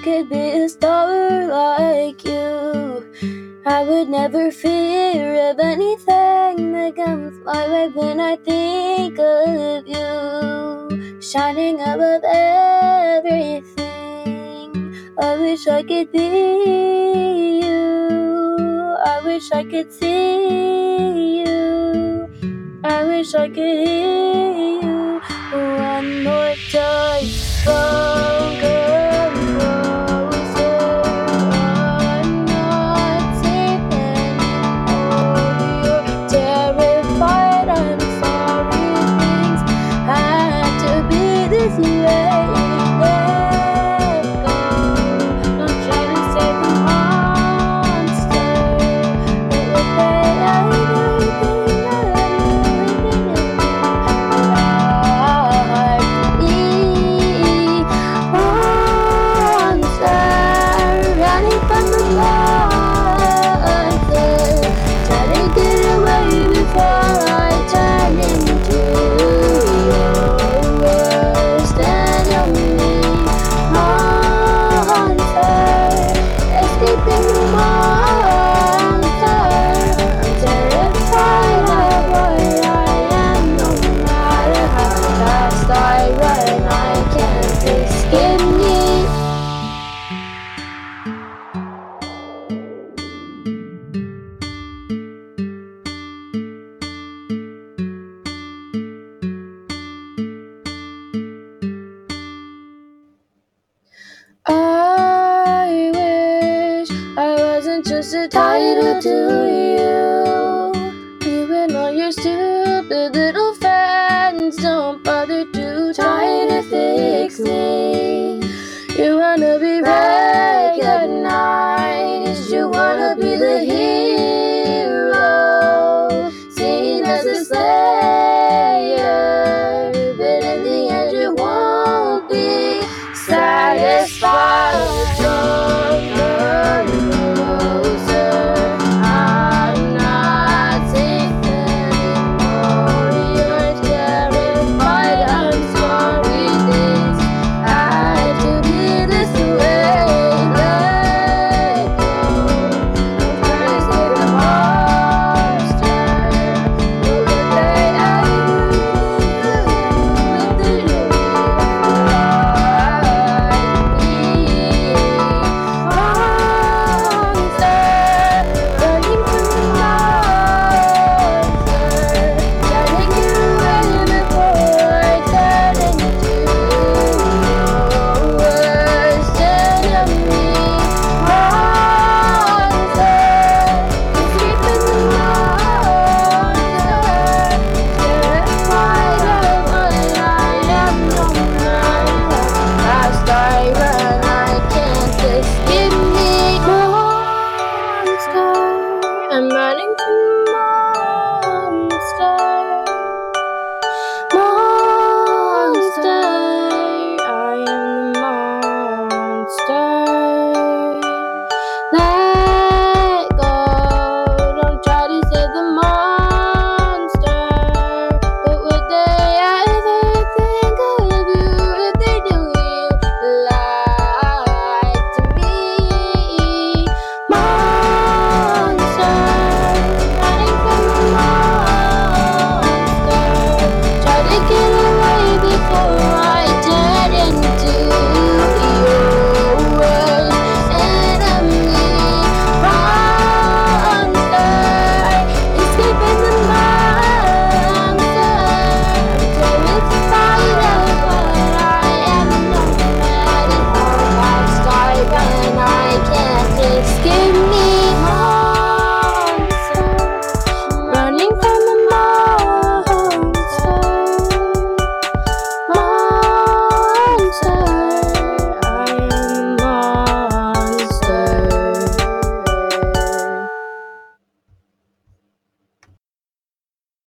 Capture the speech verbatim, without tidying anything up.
could be a star like you. I would never fear of anything that comes my way when I think of you, shining above everything. I wish I could be you. I wish I could see you. I wish I could hear you one more time. Come closer. I'm not safe anymore. You're terrified. I'm sorry things had to be this way. Let go. Don't try to save the monster. It would pay everything I I wish I wasn't just a title to you.